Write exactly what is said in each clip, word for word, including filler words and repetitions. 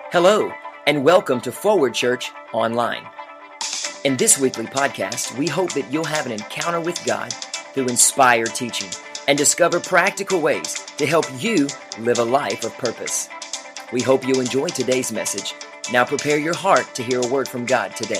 Hello, and welcome to Forward Church Online. In this weekly podcast, we hope that you'll have an encounter with God through inspired teaching and discover practical ways to help you live a life of purpose. We hope you'll enjoy today's message. Now prepare your heart to hear a word from God today.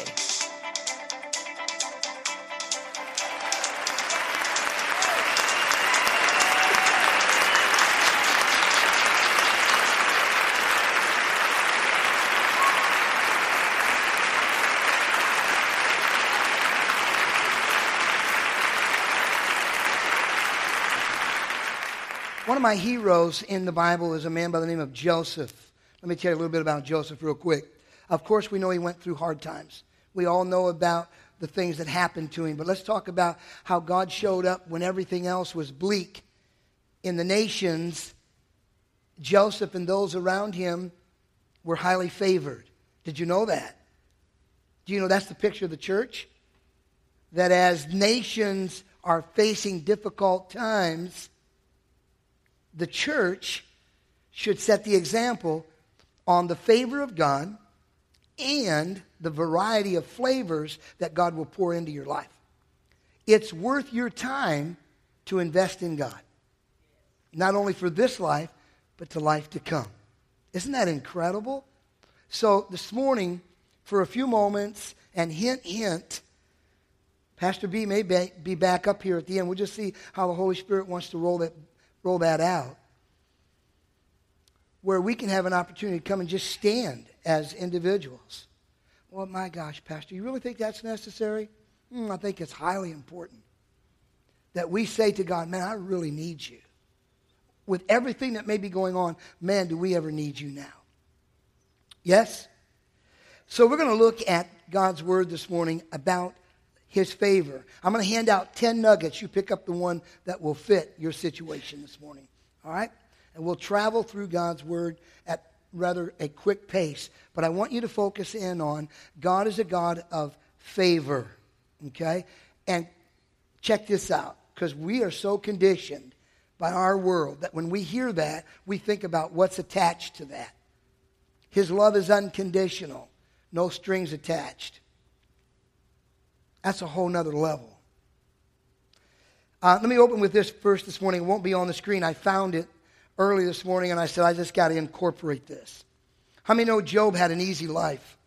One of my heroes in the Bible is a man by the name of Joseph. Let me tell you a little bit about Joseph real quick. Of course, we know he went through hard times. We all know about the things that happened to him. But let's talk about how God showed up when everything else was bleak. In the nations, Joseph and those around him were highly favored. Did you know that? Do you know that's the picture of the church? That as nations are facing difficult times, the church should set the example on the favor of God and the variety of flavors that God will pour into your life. It's worth your time to invest in God. Not only for this life, but to life to come. Isn't that incredible? So this morning, for a few moments, and hint, hint, Pastor B may be back up here at the end. We'll just see how the Holy Spirit wants to roll that roll that out, where we can have an opportunity to come and just stand as individuals. Well, my gosh, Pastor, you really think that's necessary? Mm, I think it's highly important that we say to God, man, I really need you. With everything that may be going on, man, do we ever need you now? Yes? So we're going to look at God's word this morning about His favor. I'm going to hand out ten nuggets. You pick up the one that will fit your situation this morning. All right? And we'll travel through God's word at rather a quick pace. But I want you to focus in on God is a God of favor. Okay? And check this out. Because we are so conditioned by our world that when we hear that, we think about what's attached to that. His love is unconditional. No strings attached. That's a whole nother level. Uh, let me open with this first this morning. It won't be on the screen. I found it early this morning, and I said, I just got to incorporate this. How many know Job had an easy life?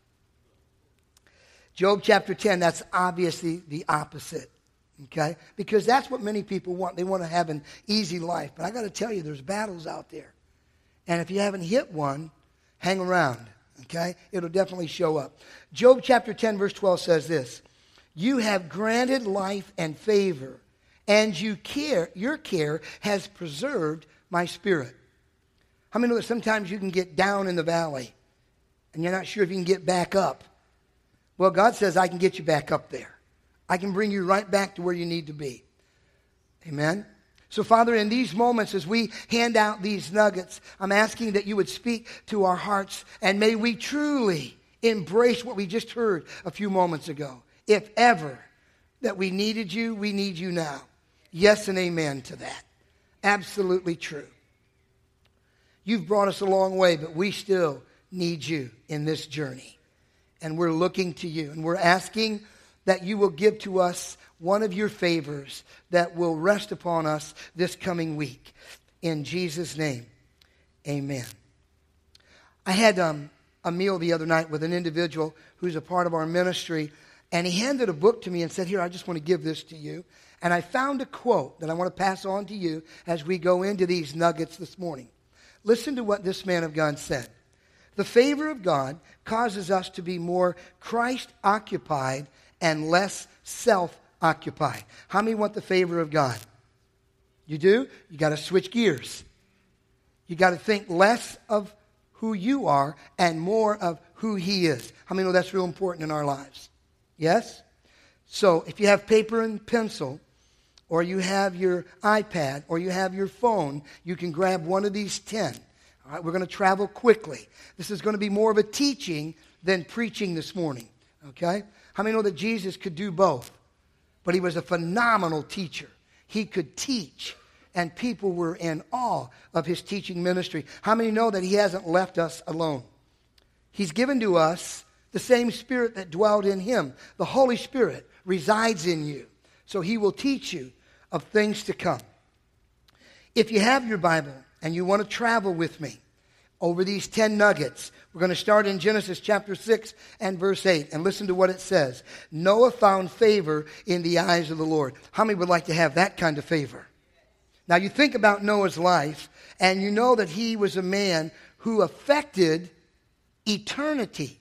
Job chapter ten, that's obviously the opposite. Okay? Because that's what many people want. They want to have an easy life. But I got to tell you, there's battles out there. And if you haven't hit one, hang around. Okay? It'll definitely show up. Job chapter ten, verse twelve says this. You have granted life and favor, and you care, your care has preserved my spirit. How many know that sometimes you can get down in the valley, and you're not sure if you can get back up? Well, God says, I can get you back up there. I can bring you right back to where you need to be. Amen? So, Father, in these moments as we hand out these nuggets, I'm asking that you would speak to our hearts, and may we truly embrace what we just heard a few moments ago. If ever that we needed you, we need you now. Yes and amen to that. Absolutely true. You've brought us a long way, but we still need you in this journey. And we're looking to you. And we're asking that you will give to us one of your favors that will rest upon us this coming week. In Jesus' name, amen. I had um, a meal the other night with an individual who's a part of our ministry. And he handed a book to me and said, here, I just want to give this to you. And I found a quote that I want to pass on to you as we go into these nuggets this morning. Listen to what this man of God said. The favor of God causes us to be more Christ-occupied and less self-occupied. How many want the favor of God? You do? You got to switch gears. You got to think less of who you are and more of who He is. How many know that's real important in our lives? Yes? So if you have paper and pencil, or you have your iPad, or you have your phone, you can grab one of these ten. All right, we're going to travel quickly. This is going to be more of a teaching than preaching this morning. Okay? How many know that Jesus could do both? But He was a phenomenal teacher. He could teach, and people were in awe of His teaching ministry. How many know that He hasn't left us alone? He's given to us the same Spirit that dwelled in him. The Holy Spirit resides in you. So he will teach you of things to come. If you have your Bible and you want to travel with me over these ten nuggets, we're going to start in Genesis chapter six and verse eight. And listen to what it says. Noah found favor in the eyes of the Lord. How many would like to have that kind of favor? Now you think about Noah's life, and you know that he was a man who affected eternity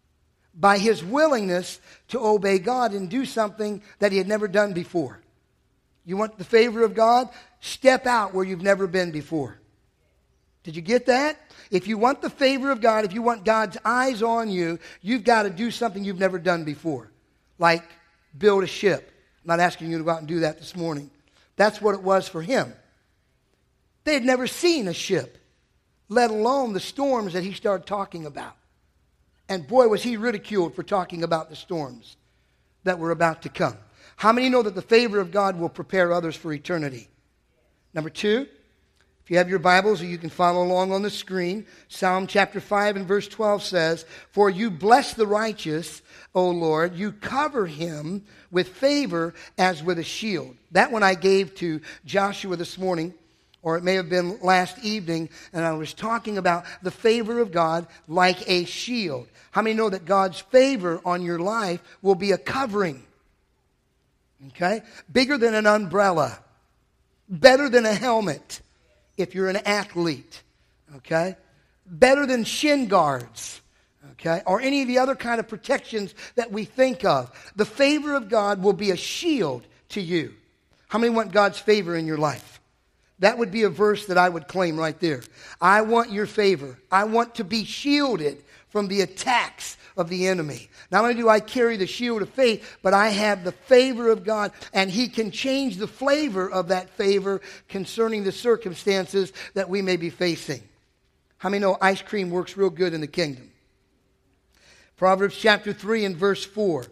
by his willingness to obey God and do something that he had never done before. You want the favor of God? Step out where you've never been before. Did you get that? If you want the favor of God, if you want God's eyes on you, you've got to do something you've never done before. Like build a ship. I'm not asking you to go out and do that this morning. That's what it was for him. They had never seen a ship, let alone the storms that he started talking about. And boy, was he ridiculed for talking about the storms that were about to come. How many know that the favor of God will prepare others for eternity? Number two, if you have your Bibles, or you can follow along on the screen, Psalm chapter five and verse twelve says, "For you bless the righteous, O Lord, you cover him with favor as with a shield." That one I gave to Joshua this morning, or it may have been last evening, and I was talking about the favor of God like a shield. How many know that God's favor on your life will be a covering? Okay? Bigger than an umbrella. Better than a helmet if you're an athlete. Okay? Better than shin guards. Okay? Or any of the other kind of protections that we think of. The favor of God will be a shield to you. How many want God's favor in your life? That would be a verse that I would claim right there. I want your favor. I want to be shielded from the attacks of the enemy. Not only do I carry the shield of faith, but I have the favor of God, and he can change the flavor of that favor concerning the circumstances that we may be facing. How many know ice cream works real good in the kingdom? Proverbs chapter three and verse four.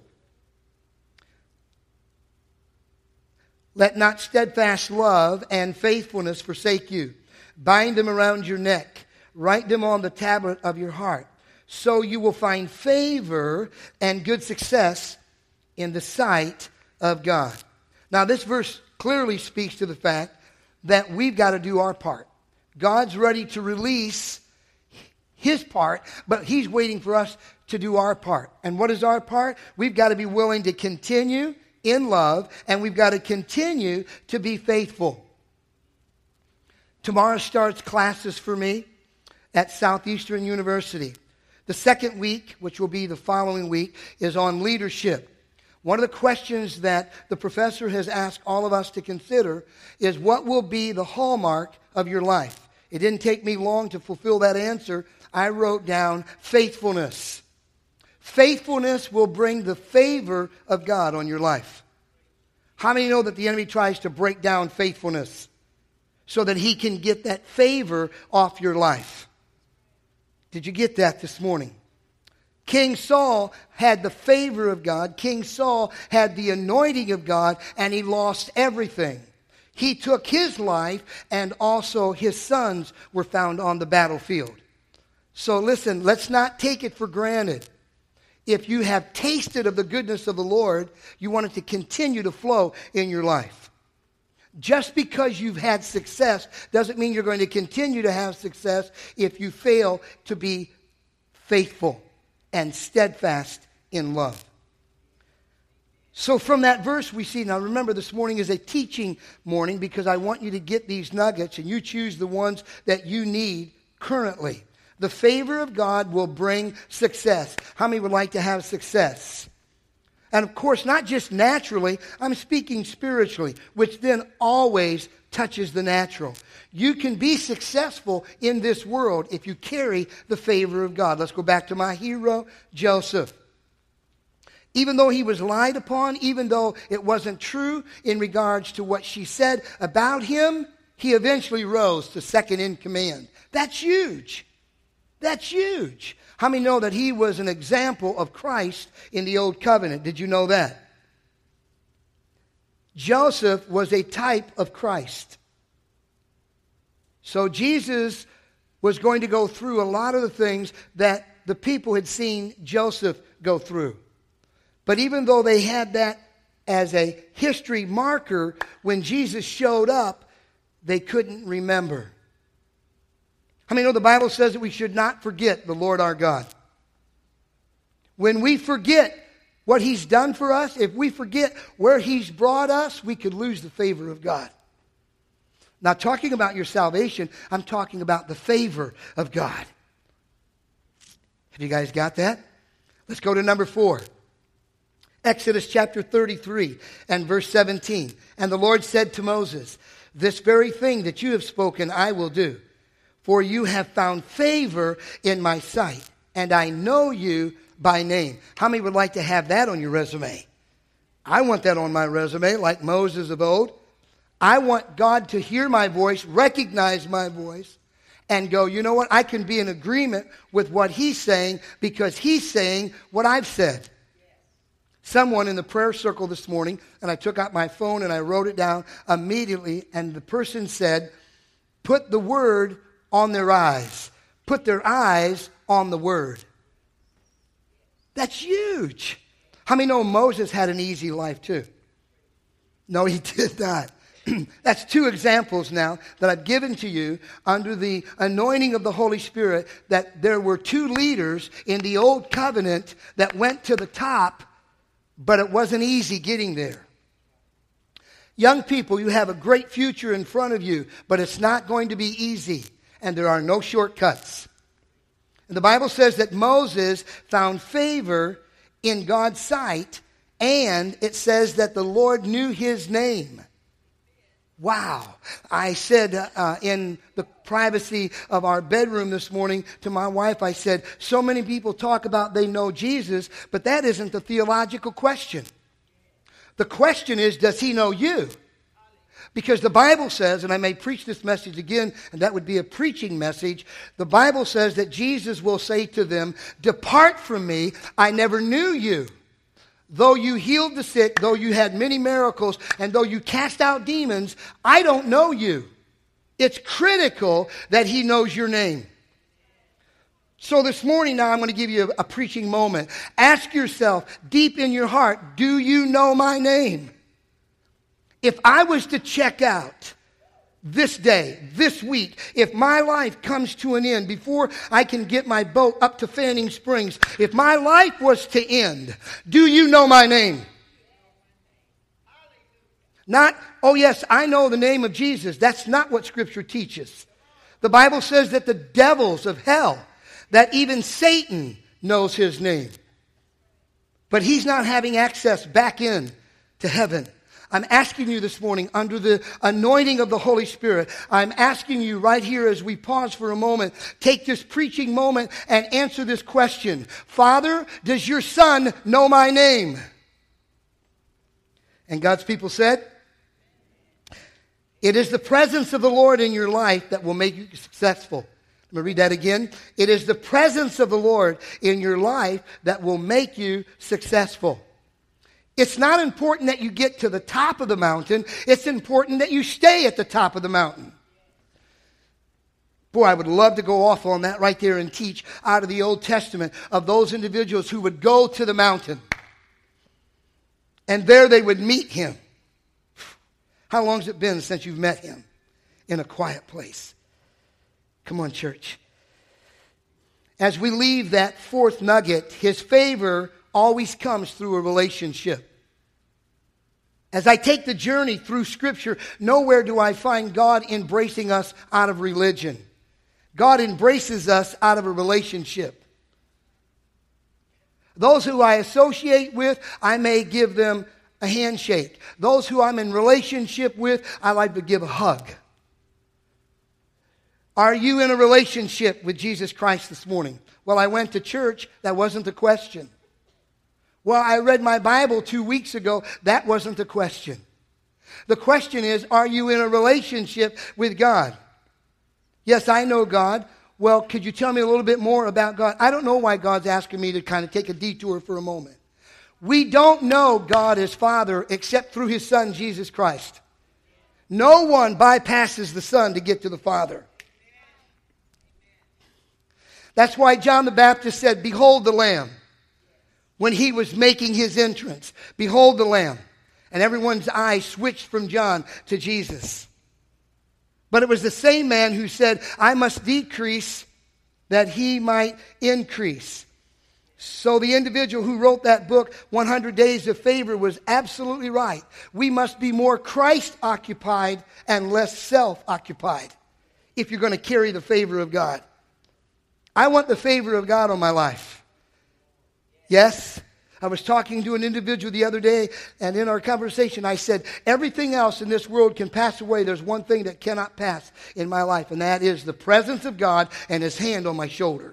"Let not steadfast love and faithfulness forsake you. Bind them around your neck. Write them on the tablet of your heart. So you will find favor and good success in the sight of God." Now this verse clearly speaks to the fact that we've got to do our part. God's ready to release his part, but he's waiting for us to do our part. And what is our part? We've got to be willing to continue in love, and we've got to continue to be faithful. Tomorrow starts classes for me at Southeastern University. The second week, which will be the following week, is on leadership. One of the questions that the professor has asked all of us to consider is, what will be the hallmark of your life? It didn't take me long to fulfill that answer. I wrote down faithfulness. Faithfulness will bring the favor of God on your life. How many know that the enemy tries to break down faithfulness so that he can get that favor off your life? Did you get that this morning? King Saul had the favor of God. King Saul had the anointing of God, and he lost everything. He took his life, and also his sons were found on the battlefield. So listen, let's not take it for granted. If you have tasted of the goodness of the Lord, you want it to continue to flow in your life. Just because you've had success doesn't mean you're going to continue to have success if you fail to be faithful and steadfast in love. So from that verse we see, now remember this morning is a teaching morning because I want you to get these nuggets and you choose the ones that you need currently. The favor of God will bring success. How many would like to have success? And of course, not just naturally, I'm speaking spiritually, which then always touches the natural. You can be successful in this world if you carry the favor of God. Let's go back to my hero, Joseph. Even though he was lied upon, even though it wasn't true in regards to what she said about him, he eventually rose to second in command. That's huge. That's huge. How many know that he was an example of Christ in the Old Covenant? Did you know that? Joseph was a type of Christ. So Jesus was going to go through a lot of the things that the people had seen Joseph go through. But even though they had that as a history marker, when Jesus showed up, they couldn't remember. How many know the Bible says that we should not forget the Lord our God? When we forget what He's done for us, if we forget where He's brought us, we could lose the favor of God. Not talking about your salvation, I'm talking about the favor of God. Have you guys got that? Let's go to number four. Exodus chapter thirty-three and verse seventeen. And the Lord said to Moses, this very thing that you have spoken I will do, for you have found favor in my sight, and I know you by name. How many would like to have that on your resume? I want that on my resume, like Moses of old. I want God to hear my voice, recognize my voice, and go, you know what? I can be in agreement with what He's saying because He's saying what I've said. Someone in the prayer circle this morning, and I took out my phone and I wrote it down immediately, and the person said, put the word on their eyes. Put their eyes on the word. That's huge. How many know Moses had an easy life too? No, he did not. That's two examples now that I've given to you under the anointing of the Holy Spirit, that there were two leaders in the old covenant that went to the top, but it wasn't easy getting there. Young people, you have a great future in front of you, but it's not going to be easy, and there are no shortcuts. And the Bible says that Moses found favor in God's sight, and it says that the Lord knew his name. Wow. I said uh, in the privacy of our bedroom this morning to my wife, I said, so many people talk about they know Jesus, but that isn't the theological question. The question is, does he know you? Because the Bible says, and I may preach this message again, and that would be a preaching message. The Bible says that Jesus will say to them, depart from me, I never knew you. Though you healed the sick, though you had many miracles, and though you cast out demons, I don't know you. It's critical that he knows your name. So this morning now I'm going to give you a, a preaching moment. Ask yourself, deep in your heart, do you know my name? If I was to check out this day, this week, if my life comes to an end before I can get my boat up to Fanning Springs, if my life was to end, do you know my name? Not, oh yes, I know the name of Jesus. That's not what Scripture teaches. The Bible says that the devils of hell, that even Satan knows his name. But he's not having access back in to heaven. I'm asking you this morning, under the anointing of the Holy Spirit, I'm asking you right here as we pause for a moment, take this preaching moment and answer this question. Father, does your Son know my name? And God's people said, it is the presence of the Lord in your life that will make you successful. Let me read that again. It is the presence of the Lord in your life that will make you successful. It's not important that you get to the top of the mountain. It's important that you stay at the top of the mountain. Boy, I would love to go off on that right there and teach out of the Old Testament of those individuals who would go to the mountain. And there they would meet him. How long has it been since you've met him in a quiet place? Come on, church. As we leave that fourth nugget, his favor always comes through a relationship. As I take the journey through Scripture, nowhere do I find God embracing us out of religion. God embraces us out of a relationship. Those who I associate with, I may give them a handshake. Those who I'm in relationship with, I like to give a hug. Are you in a relationship with Jesus Christ this morning? Well, I went to church. That wasn't the question. Well, I read my Bible two weeks ago. That wasn't the question. The question is, are you in a relationship with God? Yes, I know God. Well, could you tell me a little bit more about God? I don't know why God's asking me to kind of take a detour for a moment. We don't know God as Father except through His Son, Jesus Christ. No one bypasses the Son to get to the Father. That's why John the Baptist said, "Behold the Lamb." When he was making his entrance, "Behold the Lamb." And everyone's eyes switched from John to Jesus. But it was the same man who said, "I must decrease that he might increase." So the individual who wrote that book, one hundred Days of Favor, was absolutely right. We must be more Christ-occupied and less self-occupied if you're going to carry the favor of God. I want the favor of God on my life. Yes? I was talking to an individual the other day, and in our conversation I said, everything else in this world can pass away. There's one thing that cannot pass in my life, and that is the presence of God and His hand on my shoulder.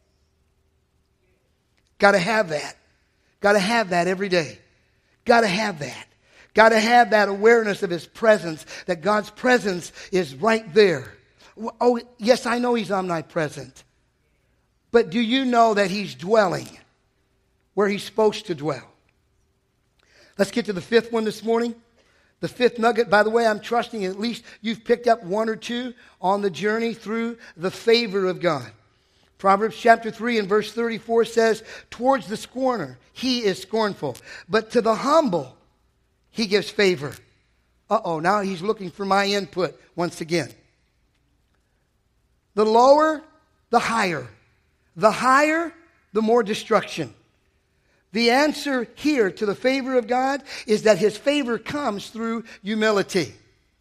Got to have that. Got to have that every day. Got to have that. Got to have that awareness of His presence, that God's presence is right there. Oh, yes, I know He's omnipresent. But do you know that He's dwelling where He's supposed to dwell? Let's get to the fifth one this morning. The fifth nugget, by the way, I'm trusting at least you've picked up one or two on the journey through the favor of God. Proverbs chapter three and verse thirty-four says, "Towards the scorner he is scornful, but to the humble he gives favor." Uh-oh, now he's looking for my input once again. The lower, the higher. The higher, the more destruction. The answer here to the favor of God is that His favor comes through humility.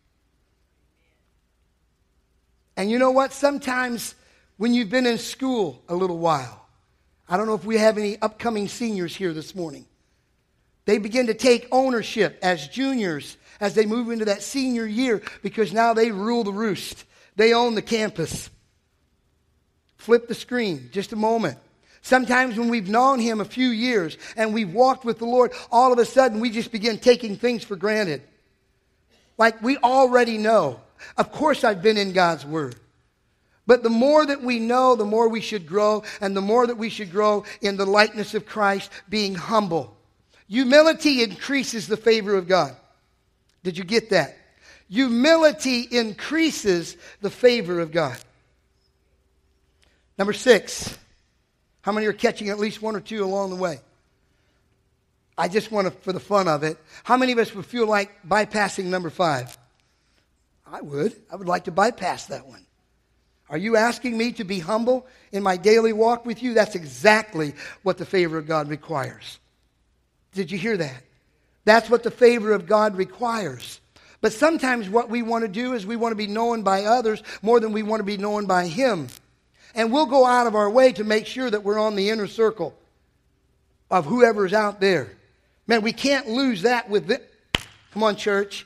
And you know what? Sometimes when you've been in school a little while, I don't know if we have any upcoming seniors here this morning, they begin to take ownership as juniors as they move into that senior year because now they rule the roost. They own the campus. Flip the screen, just a moment. Sometimes when we've known Him a few years and we've walked with the Lord, all of a sudden we just begin taking things for granted. Like we already know. Of course I've been in God's Word. But the more that we know, the more we should grow, and the more that we should grow in the likeness of Christ, being humble. Humility increases the favor of God. Did you get that? Humility increases the favor of God. Number six. How many are catching at least one or two along the way? I just want to, for the fun of it, how many of us would feel like bypassing number five? I would. I would like to bypass that one. Are you asking me to be humble in my daily walk with you? That's exactly what the favor of God requires. Did you hear that? That's what the favor of God requires. But sometimes what we want to do is we want to be known by others more than we want to be known by Him. And we'll go out of our way to make sure that we're on the inner circle of whoever's out there. Man, we can't lose that with this. Come on, church.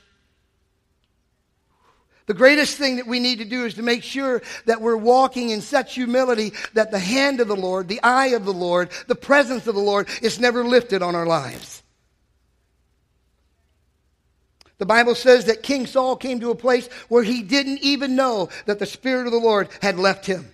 The greatest thing that we need to do is to make sure that we're walking in such humility that the hand of the Lord, the eye of the Lord, the presence of the Lord is never lifted on our lives. The Bible says that King Saul came to a place where he didn't even know that the Spirit of the Lord had left him.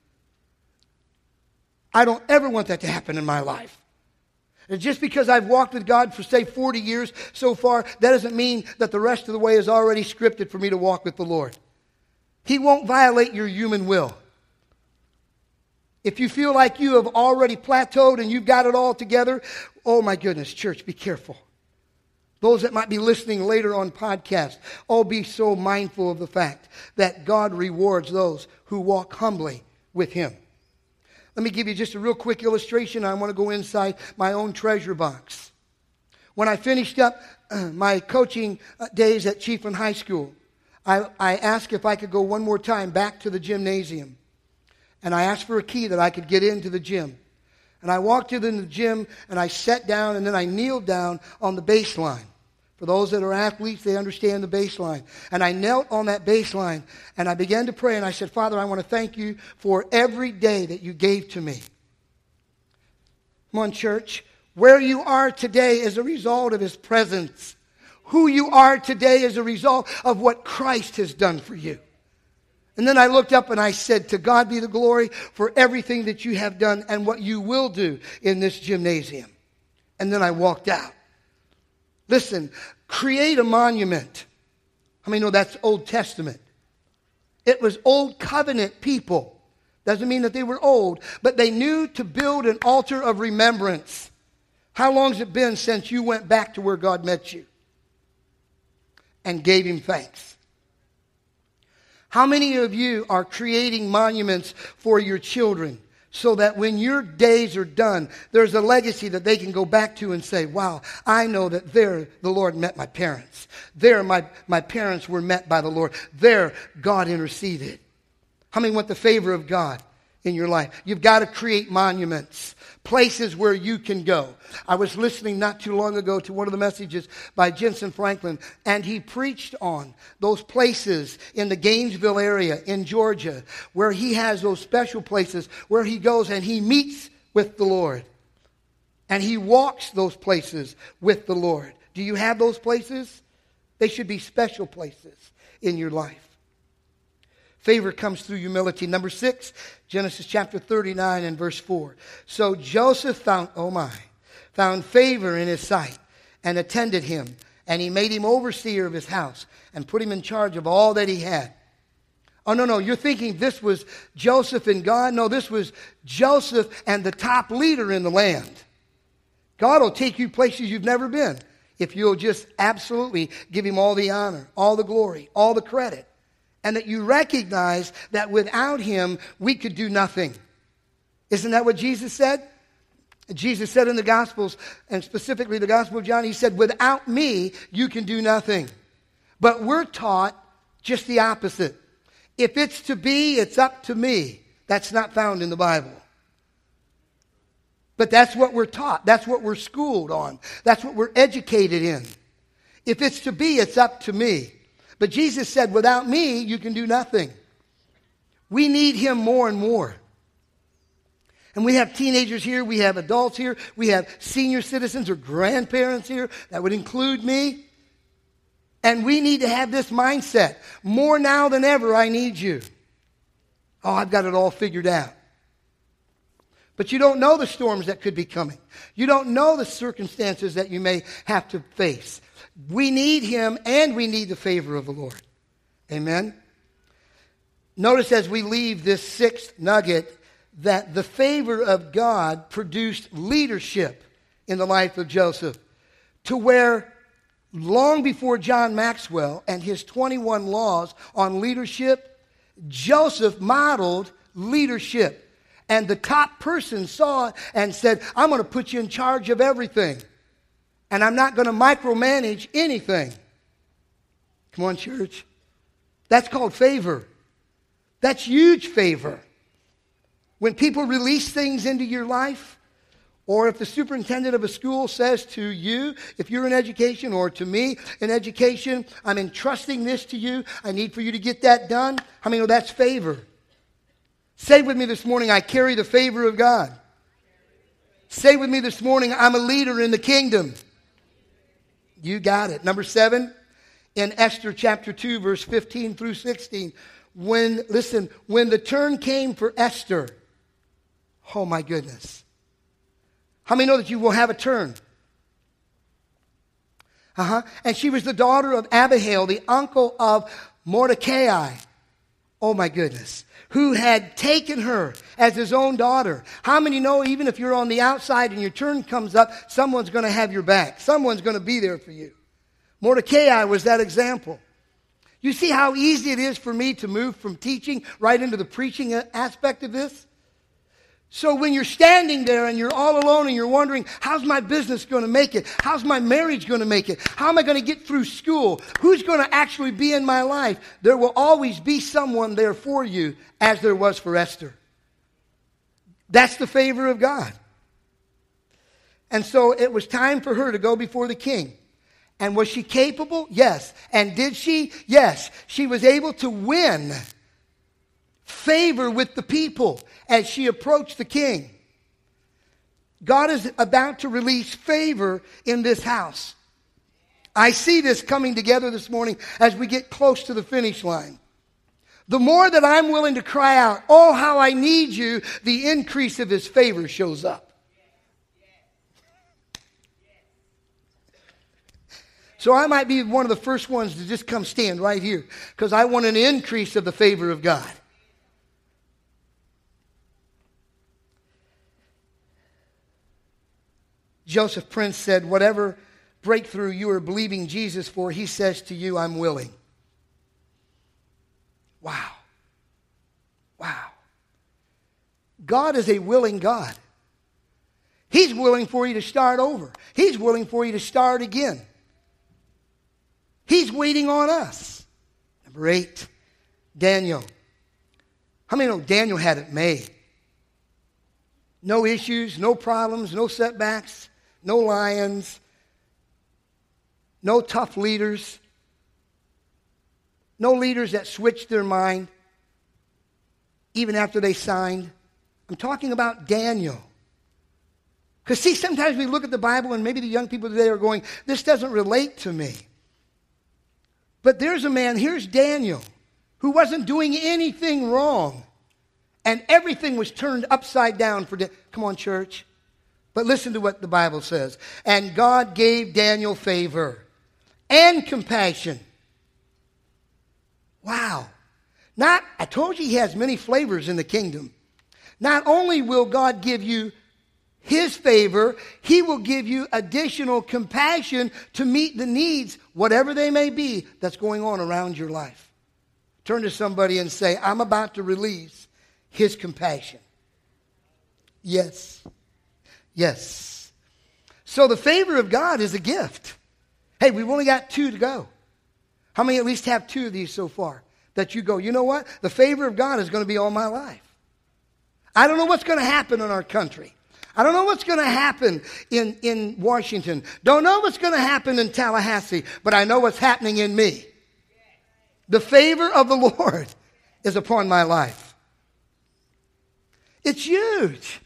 I don't ever want that to happen in my life. And just because I've walked with God for, say, forty years so far, that doesn't mean that the rest of the way is already scripted for me to walk with the Lord. He won't violate your human will. If you feel like you have already plateaued and you've got it all together, oh my goodness, church, be careful. Those that might be listening later on podcast, oh, be so mindful of the fact that God rewards those who walk humbly with Him. Let me give you just a real quick illustration. I want to go inside my own treasure box. When I finished up uh, my coaching days at Chiefland High School, I, I asked if I could go one more time back to the gymnasium. And I asked for a key that I could get into the gym. And I walked into the gym and I sat down and then I kneeled down on the baseline. For those that are athletes, they understand the baseline. And I knelt on that baseline and I began to pray and I said, Father, I want to thank you for every day that you gave to me. Come on, church. Where you are today is a result of His presence. Who you are today is a result of what Christ has done for you. And then I looked up and I said, to God be the glory for everything that you have done and what you will do in this gymnasium. And then I walked out. Listen, create a monument. How many know that's Old Testament? It was Old Covenant people Doesn't mean that they were old, but they knew to build an altar of remembrance. How long has it been since you went back to where God met you and gave him thanks? How many of you are creating monuments for your children so that when your days are done, there's a legacy that they can go back to and say, wow, I know that there the Lord met my parents. There my, my parents were met by the Lord. There God interceded. How many want the favor of God in your life? You've got to create monuments, places where you can go. I was listening not too long ago to one of the messages by Jensen Franklin, and he preached on those places in the Gainesville area in Georgia where he has those special places where he goes and he meets with the Lord. And he walks those places with the Lord. Do you have those places? They should be special places in your life. Favor comes through humility. Number six, Genesis chapter thirty-nine and verse four. So Joseph found, oh my, found favor in his sight and attended him. And he made him overseer of his house and put him in charge of all that he had. Oh, no, no, you're thinking this was Joseph and God? No, this was Joseph and the top leader in the land. God will take you places you've never been if you'll just absolutely give him all the honor, all the glory, all the credit. And that you recognize that without him, we could do nothing. Isn't that what Jesus said? Jesus said in the Gospels, and specifically the Gospel of John, he said, without me, you can do nothing. But we're taught just the opposite. If it's to be, it's up to me. That's not found in the Bible. But that's what we're taught. That's what we're schooled on. That's what we're educated in. If it's to be, it's up to me. But Jesus said, without me, you can do nothing. We need him more and more. And we have teenagers here. We have adults here. We have senior citizens or grandparents here. That would include me. And we need to have this mindset. More now than ever, I need you. Oh, I've got it all figured out. But you don't know the storms that could be coming. You don't know the circumstances that you may have to face. We need him and we need the favor of the Lord. Amen? Notice as we leave this sixth nugget that the favor of God produced leadership in the life of Joseph to where long before John Maxwell and his twenty-one laws on leadership, Joseph modeled leadership. And the top person saw it and said, I'm going to put you in charge of everything. And I'm not going to micromanage anything. Come on, church. That's called favor. That's huge favor. When people release things into your life, or if the superintendent of a school says to you, if you're in education, or to me in education, I'm entrusting this to you, I need for you to get that done. How many know that's favor? Say with me this morning, I carry the favor of God. Say with me this morning, I'm a leader in the kingdom. You got it. Number seven, in Esther chapter two, verse fifteen through sixteen. When, listen, when the turn came for Esther, oh my goodness. How many know that you will have a turn? Uh-huh. And she was the daughter of Abihail, the uncle of Mordecai. Oh my goodness. Who had taken her as his own daughter. How many know even if you're on the outside and your turn comes up, someone's going to have your back. Someone's going to be there for you. Mordecai was that example. You see how easy it is for me to move from teaching right into the preaching aspect of this? So when you're standing there and you're all alone and you're wondering, how's my business going to make it? How's my marriage going to make it? How am I going to get through school? Who's going to actually be in my life? There will always be someone there for you, as there was for Esther. That's the favor of God. And so it was time for her to go before the king. And was she capable? Yes. And did she? Yes. She was able to win favor with the people as she approached the king. God is about to release favor in this house. I see this coming together this morning as we get close to the finish line. The more that I'm willing to cry out, oh, how I need you, the increase of his favor shows up. So I might be one of the first ones to just come stand right here because I want an increase of the favor of God. Joseph Prince said, whatever breakthrough you are believing Jesus for, he says to you, I'm willing. Wow. Wow. God is a willing God. He's willing for you to start over. He's willing for you to start again. He's waiting on us. Number eight, Daniel. How many know Daniel had it made? No issues, no problems, no setbacks, no lions, no tough leaders, no leaders that switched their mind even after they signed. I'm talking about Daniel. Because see, sometimes we look at the Bible and maybe the young people today are going, this doesn't relate to me. But there's a man, here's Daniel, who wasn't doing anything wrong. And everything was turned upside down for Daniel. Come on, church. But listen to what the Bible says. And God gave Daniel favor and compassion. Wow. Not, I told you he has many flavors in the kingdom. Not only will God give you his favor, he will give you additional compassion to meet the needs, whatever they may be, that's going on around your life. Turn to somebody and say, I'm about to release his compassion. Yes. Yes. So the favor of God is a gift. Hey, we've only got two to go. How many at least have two of these so far? That you go, you know what? The favor of God is going to be all my life. I don't know what's going to happen in our country. I don't know what's going to happen in, in Washington. Don't know what's going to happen in Tallahassee. But I know what's happening in me. The favor of the Lord is upon my life. It's huge.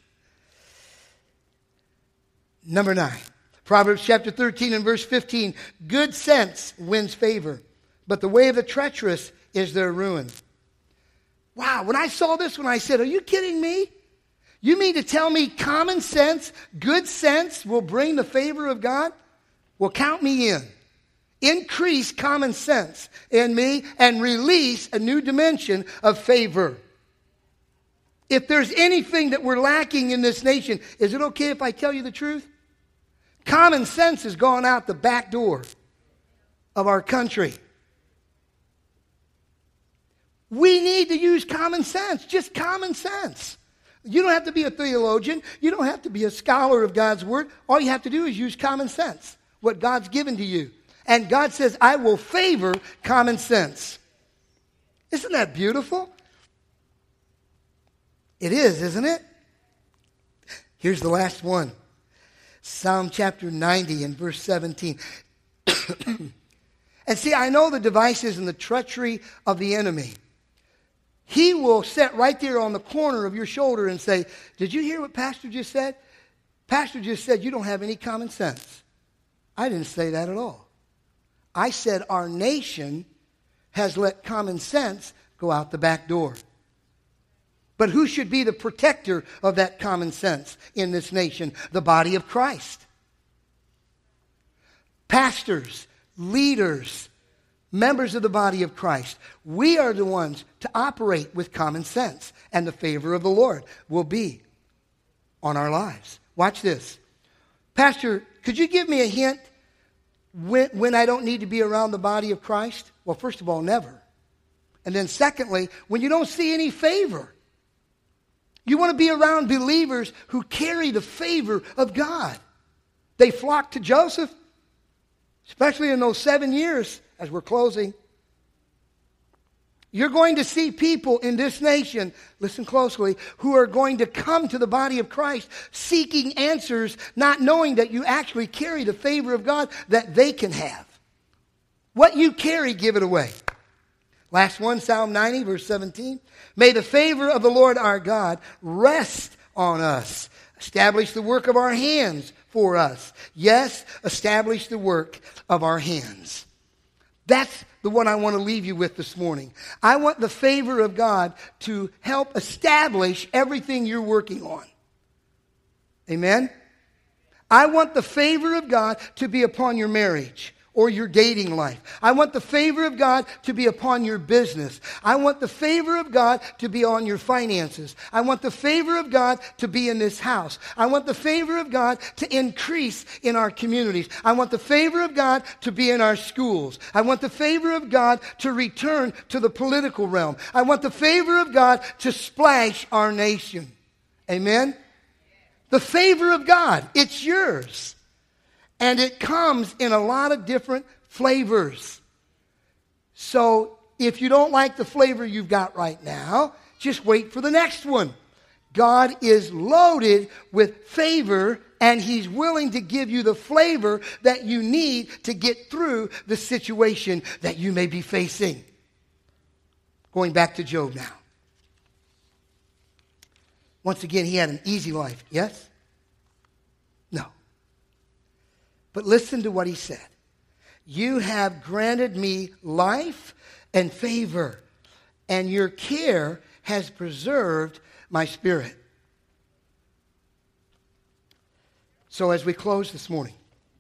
Number nine. Proverbs chapter thirteen and verse fifteen. Good sense wins favor, but the way of the treacherous is their ruin. Wow, when I saw this one, I said, are you kidding me? You mean to tell me common sense, good sense will bring the favor of God? Well, count me in. Increase common sense in me and release a new dimension of favor. If there's anything that we're lacking in this nation, is it okay if I tell you the truth? Common sense has gone out the back door of our country. We need to use common sense, just common sense. You don't have to be a theologian. You don't have to be a scholar of God's word. All you have to do is use common sense, what God's given to you. And God says, I will favor common sense. Isn't that beautiful? It is, isn't it? Here's the last one. Psalm chapter ninety and verse seventeen. And see, I know the devices and the treachery of the enemy. He will sit right there on the corner of your shoulder and say, did you hear what Pastor just said? Pastor just said you don't have any common sense. I didn't say that at all. I said our nation has let common sense go out the back door. But who should be the protector of that common sense in this nation? The body of Christ. Pastors, leaders, members of the body of Christ. We are the ones to operate with common sense. And the favor of the Lord will be on our lives. Watch this. Pastor, could you give me a hint when, when I don't need to be around the body of Christ? Well, first of all, never. And then secondly, when you don't see any favor. You want to be around believers who carry the favor of God. They flocked to Joseph, especially in those seven years as we're closing. You're going to see people in this nation, listen closely, who are going to come to the body of Christ seeking answers, not knowing that you actually carry the favor of God that they can have. What you carry, give it away. Last one, Psalm ninety, verse seventeen. May the favor of the Lord our God rest on us. Establish the work of our hands for us. Yes, establish the work of our hands. That's the one I want to leave you with this morning. I want the favor of God to help establish everything you're working on. Amen? I want the favor of God to be upon your marriage, or your dating life. I want the favor of God to be upon your business. I want the favor of God to be on your finances. I want the favor of God to be in this house. I want the favor of God to increase in our communities. I want the favor of God to be in our schools. I want the favor of God to return to the political realm. I want the favor of God to splash our nation. Amen? The favor of God, it's yours. And it comes in a lot of different flavors. So if you don't like the flavor you've got right now, just wait for the next one. God is loaded with favor, and he's willing to give you the flavor that you need to get through the situation that you may be facing. Going back to Job now. Once again, he had an easy life. Yes? No. But listen to what he said. You have granted me life and favor, and your care has preserved my spirit. So as we close this morning,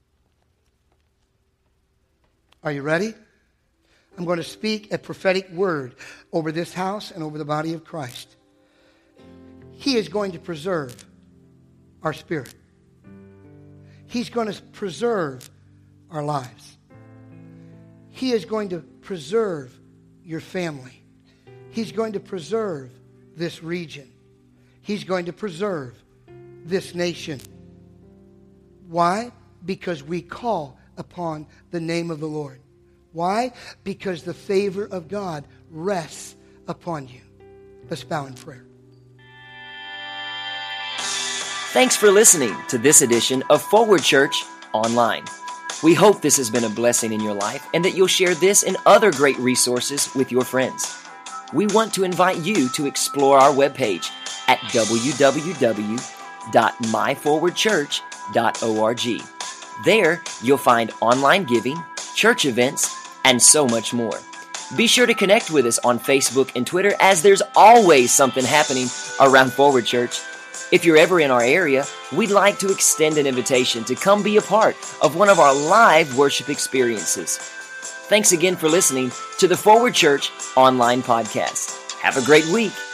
are you ready? I'm going to speak a prophetic word over this house and over the body of Christ. He is going to preserve our spirit. He's going to preserve our lives. He is going to preserve your family. He's going to preserve this region. He's going to preserve this nation. Why? Because we call upon the name of the Lord. Why? Because the favor of God rests upon you. Let's bow in prayer. Thanks for listening to this edition of Forward Church Online. We hope this has been a blessing in your life and that you'll share this and other great resources with your friends. We want to invite you to explore our webpage at w w w dot my forward church dot org. There, you'll find online giving, church events, and so much more. Be sure to connect with us on Facebook and Twitter, as there's always something happening around Forward Church. If you're ever in our area, we'd like to extend an invitation to come be a part of one of our live worship experiences. Thanks again for listening to the Forward Church Online Podcast. Have a great week.